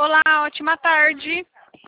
Olá, ótima tarde.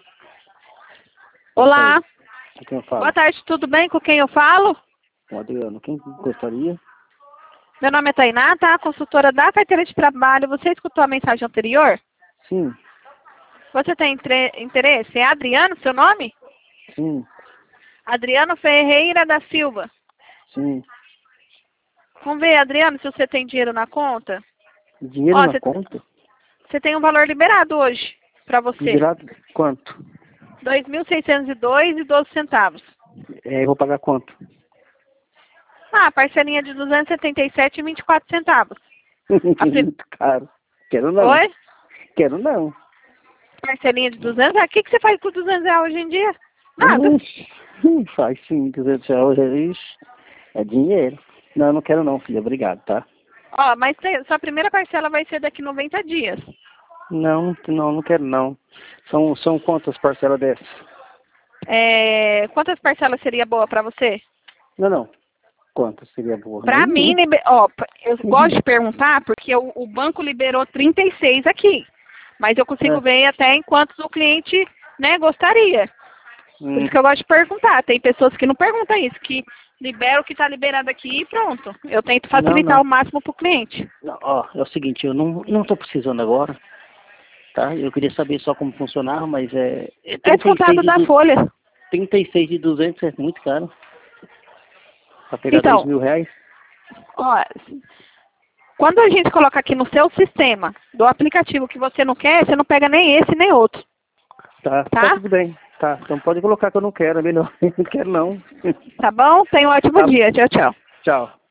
Olá. Com quem eu falo? Boa tarde, tudo bem? Com quem eu falo? Com o Adriano. Quem gostaria? Meu nome é Tainá, tá? Consultora da carteira de trabalho. Você escutou a mensagem anterior? Sim, Você tem interesse? É Adriano, seu nome? sim, Adriano Ferreira da Silva. sim. Vamos ver, Adriano, se você tem dinheiro na conta. Dinheiro Ó, na conta? você tem um valor liberado hoje para você. Liberado quanto? R$ 2.602,12. Eu vou pagar quanto? Ah, parcelinha de R$ 277,24. Muito caro. Quero não. Oi? Quero não. Parcelinha de 200? O que você faz com R$ 200 hoje em dia? Nada. Faz sim, R$ 200. É dinheiro. Não, eu não quero não, filha. Obrigado, tá? Ó, mas sua primeira parcela vai ser daqui 90 dias. Não quero não. São quantas parcelas dessas? Quantas parcelas seria boa para você? Não. Quantas seria boa? Para mim, eu gosto de perguntar porque o banco liberou 36 aqui. Mas eu consigo ver até em quantos o cliente, né, gostaria. Por isso que eu gosto de perguntar. Tem pessoas que não perguntam isso, que libera o que está liberado aqui e pronto. Eu tento facilitar ao máximo para o cliente. Não, ó, é o seguinte, eu não estou precisando agora, tá? Eu queria saber só como funcionava, mas É descontado da folha. 36 de 200 é muito caro. Para pegar Então, R$ 2.000. Ó, quando a gente coloca aqui no seu sistema do aplicativo que você não quer, você não pega nem esse nem outro. Tá tudo bem. Tá, então pode colocar que eu não quero, é melhor. Não quero não. Tá bom? Tenha um ótimo dia. Tchau, tchau. Tchau.